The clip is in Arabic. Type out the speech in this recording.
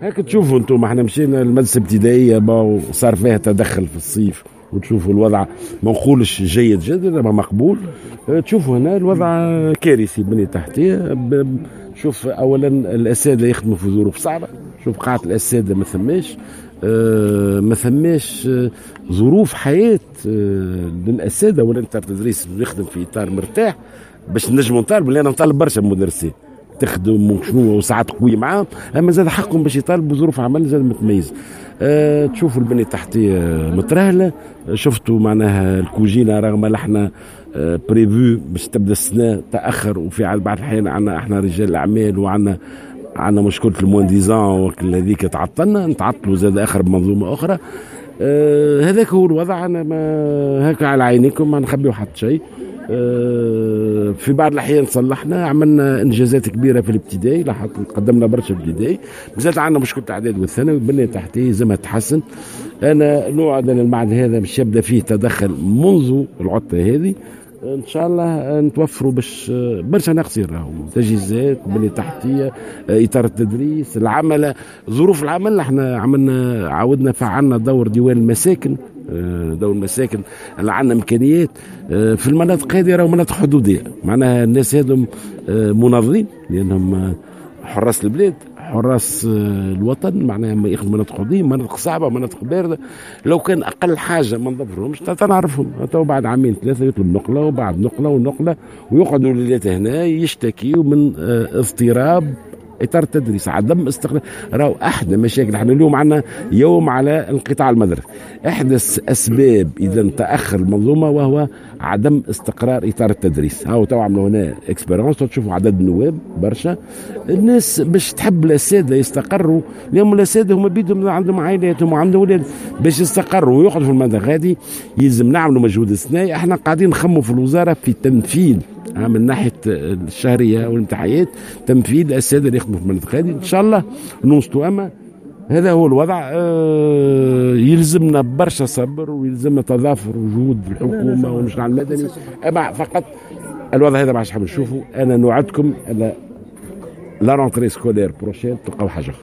هاك تشوفوا انتم، احنا مشينا المدرسه الابتدائيه وصار فيها تدخل في الصيف، وتشوفوا الوضع ما نقولش جيد جدا انما مقبول. تشوفوا هنا الوضع كارثي، بنية تحتيه. شوف اولا الاساتذه يخدموا في ظروف صعبه، شوف قاعه الاساتذه ما ثماش، ما ثماش ظروف حياه للاساتذه ولا نتاع تدريس يخدم في اطار مرتاح باش نجموا نطالبوا. اللي انا نطالب برشا مدرسين تخدم وشنو وساعات قوية معاهم، اما زاد حقهم باش يطالبوا ظروف عمل زاد متميزه. تشوفوا البنية التحتية مترهلة، شفتوا معناها الكوجينة رغم احنا بريفو باش تبدا السنة تأخر، وفي بعض الأحيان عندنا احنا رجال الأعمال وعندنا مشكلة المونديزان هذيك تعطلنا، نتعطلوا زاد آخر بمنظومة أخرى. هذاك هو الوضع. أنا ما هكا على عينيكم ما نخبيو حتى شيء. في بعض الأحيان صلحنا، عملنا إنجازات كبيرة في الابتدائي، قدمنا برشا ابتدائي، بزاد عندنا مشكلة الإعداد والثانوي، البنية التحتية زي تحسن. أنا نوعد أن المعهد هذا باش يبدأ فيه تدخل منذ العطلة هذه ان شاء الله، نتوفروا باش برشا ناقصين راهم تجهيزات، بنية تحتيه، اطار التدريس، العمل، ظروف العمل. احنا عاودنا فعلنا دور ديوان المساكن، دور المساكن اللي عندنا امكانيات في المناطق هذه، راهو مناطق حدوديه، معناها الناس هذم مناضلين لانهم حراس البلاد، حراس الوطن، معناها ما ياخذ مناطق حدوديه، مناطق صعبه، مناطق بارده. لو كان اقل حاجه ما نظفرهمش تنعرفهم، تو بعد عامين ثلاثه يطلب نقله وبعد نقله ونقله، ويقعدوا الليلات هنا يشتكيوا من اضطراب اطار التدريس، عدم استقرار. راهو احدى مشاكل احنا اليوم عندنا يوم على انقطاع المدرسه، احدث اسباب اذا تاخر المنظومه وهو عدم استقرار اطار التدريس. هاو تو عملوا هنا اكسبيرونس، تشوفوا عدد النواب برشا، الناس باش تحب الاساتذه يستقروا، اليوم الاساتذه هما بيدهم عندهم عائلاتهم وعندهم اولاد، باش يستقروا ويقعدوا في المنطقه هذه يلزم نعملوا مجهود استثنائي. احنا قاعدين نخموا في الوزاره في تنفيذ من ناحيه الشهريه والامتحانات، تنفيذ الاساتذه اللي يخدموا في المنطقه هذه، ان شاء الله نوصلوا. اما هذا هو الوضع. يلزمنا برشا صبر، ويلزمنا تضافر وجهود الحكومه والمجتمع المدني، اما فقط الوضع هذا ما عادش حاب نشوفه. انا نوعدكم على لا رونتري سكولير بروشين تلقاو حاجه.